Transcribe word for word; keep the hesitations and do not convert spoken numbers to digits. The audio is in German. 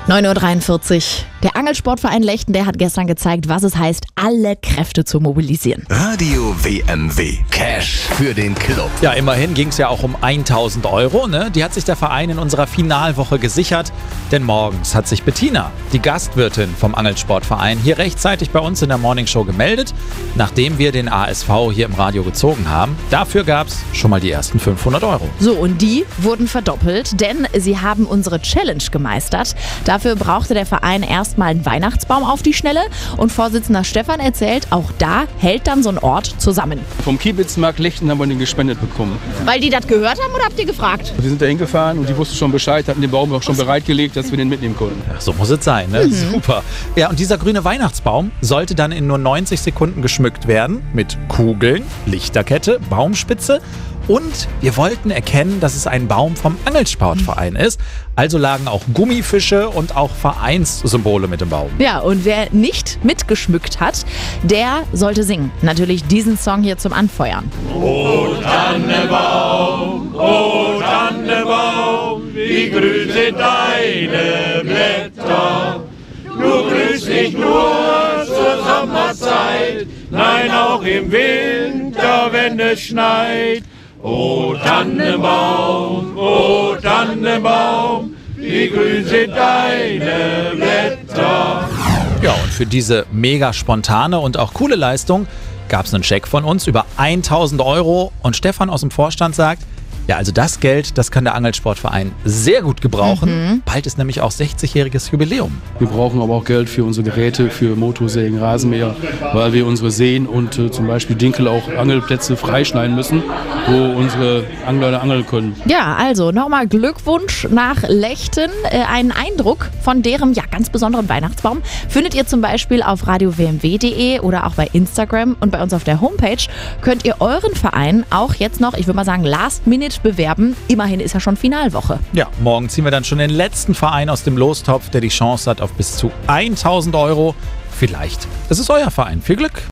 neun Uhr dreiundvierzig. Der Angelsportverein Lechten, der hat gestern gezeigt, was es heißt, alle Kräfte zu mobilisieren. Radio W M W. Cash für den Club. Ja, immerhin ging es ja auch um tausend Euro. Ne? Die hat sich der Verein in unserer Finalwoche gesichert. Denn morgens hat sich Bettina, die Gastwirtin vom Angelsportverein, hier rechtzeitig bei uns in der Morningshow gemeldet, nachdem wir den A S V hier im Radio gezogen haben. Dafür gab es schon mal die ersten fünfhundert Euro. So, und die wurden verdoppelt, denn sie haben unsere Challenge gemeistert. Dafür brauchte der Verein erstmal einen Weihnachtsbaum auf die Schnelle. Und Vorsitzender Stefan erzählt, auch da hält dann so ein Ort zusammen. Vom Kiebitzmarkt Lechten haben wir den gespendet bekommen. Weil die das gehört haben oder habt ihr gefragt? Wir sind da hingefahren und die wussten schon Bescheid, hatten den Baum auch schon bereitgelegt, dass wir den mitnehmen konnten. Ach, so muss es sein, ne? Mhm. Super. Ja, und dieser grüne Weihnachtsbaum sollte dann in nur neunzig Sekunden geschmückt werden mit Kugeln, Lichterkette, Baumspitze. Und wir wollten erkennen, dass es ein Baum vom Angelsportverein ist. Also lagen auch Gummifische und auch Vereinssymbole mit im Baum. Ja, und wer nicht mitgeschmückt hat, der sollte singen. Natürlich diesen Song hier zum Anfeuern. O Tannebaum, o Tannebaum, wie grün sind deine Blätter. Du grüßt nicht nur zur Sommerzeit, nein auch im Winter, wenn es schneit. O Tannenbaum, o Tannenbaum, wie grün sind deine Blätter. Ja, und für diese mega spontane und auch coole Leistung gab es einen Scheck von uns über tausend Euro. Und Stefan aus dem Vorstand sagt, ja, also das Geld, das kann der Angelsportverein sehr gut gebrauchen. Mhm. Bald ist nämlich auch sechzigjähriges Jubiläum. Wir brauchen aber auch Geld für unsere Geräte, für Motorsägen, Rasenmäher, weil wir unsere Seen und äh, zum Beispiel Dinkel auch Angelplätze freischneiden müssen, wo unsere Angler angeln können. Ja, also nochmal Glückwunsch nach Lechten. Äh, einen Eindruck von deren ja ganz besonderen Weihnachtsbaum findet ihr zum Beispiel auf radio w m w punkt de oder auch bei Instagram. Und bei uns auf der Homepage könnt ihr euren Verein auch jetzt noch, ich würde mal sagen, last minute bewerben. Immerhin ist ja schon Finalwoche. Ja, morgen ziehen wir dann schon den letzten Verein aus dem Lostopf, der die Chance hat auf bis zu tausend Euro. Vielleicht. Das ist euer Verein. Viel Glück!